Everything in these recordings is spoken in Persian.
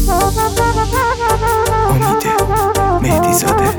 امید مهدی زاده.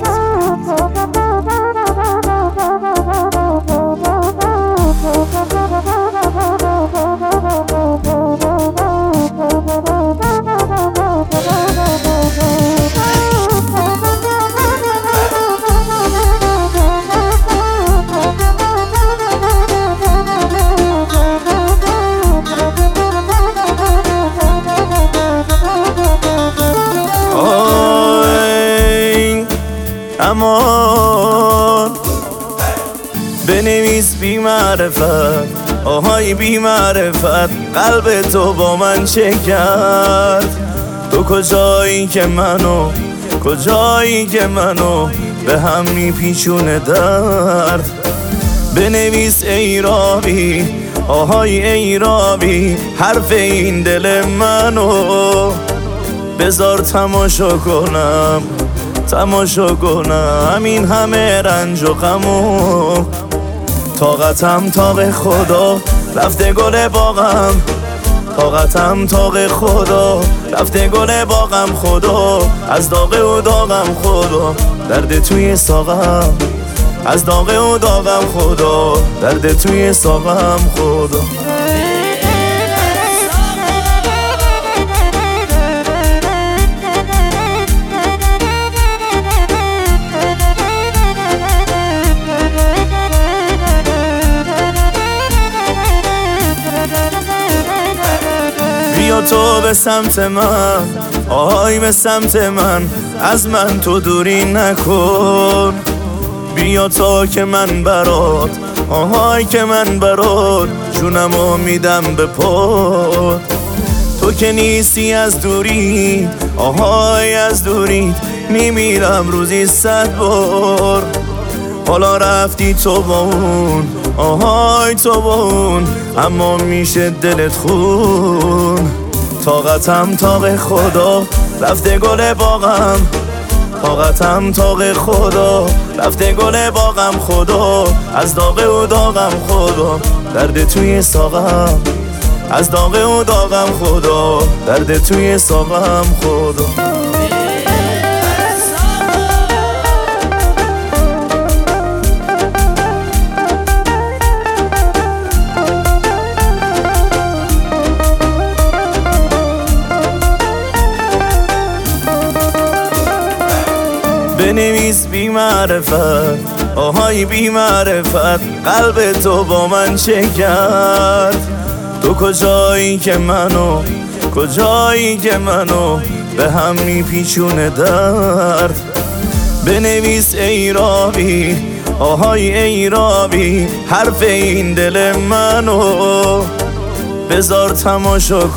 امان بنویس بی معرفت، آهای بی معرفت، قلب تو با من چه کرد؟ تو کجایی که منو به هم میپیچونه درد؟ بنویس ای رابی، آهای ای رابی، حرف این دل منو بذار تماشا کنم این همه رنج و غمو. طاقتم طاق خدا رفته گل باغم، طاقتم طاق خدا رفته گل باغم. خدا از داغ و داغم، خدا درد توی ساقم، از داغ و داغم، خدا درد توی ساقم، خدا. بیا تو به سمت من، آهای به سمت من، از من تو دوری نکن. بیا تا که من برات، آهای که من برات، جونمو میدم به پات. تو که نیستی از دوری، آهای از دوری، میمیرم روزی 100 بار. حالا رفتی تو با اون، آهای تو با اون، اما میشه دلت خون. طاقتم طاق خدا رفته گل باغم، طاقتم طاق خدا رفته گل باغم. خدا از داغ و داغم، خدا درد توی ساقم، از داغ و داغم، خدا درد توی ساقم، خدا. بنویس بی معرفت، آهای بی معرفت، قلب تو با من چه کرد؟ تو کجایی که منو به هم میپیچونه درد؟ بنویس ای رابی، آهای ای رابی، حرف این دل منو بذار تماشا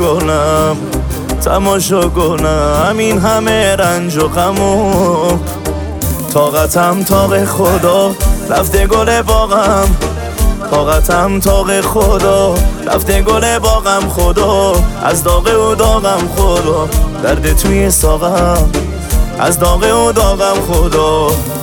کنم این همه رنج و غمو. طاقتم طاق خدا رفته گل باغم، طاقتم طاق خدا رفته گل باغم. خدا از داغ و داغم، خدا درد توی ساقم، از داغ و داغم، خدا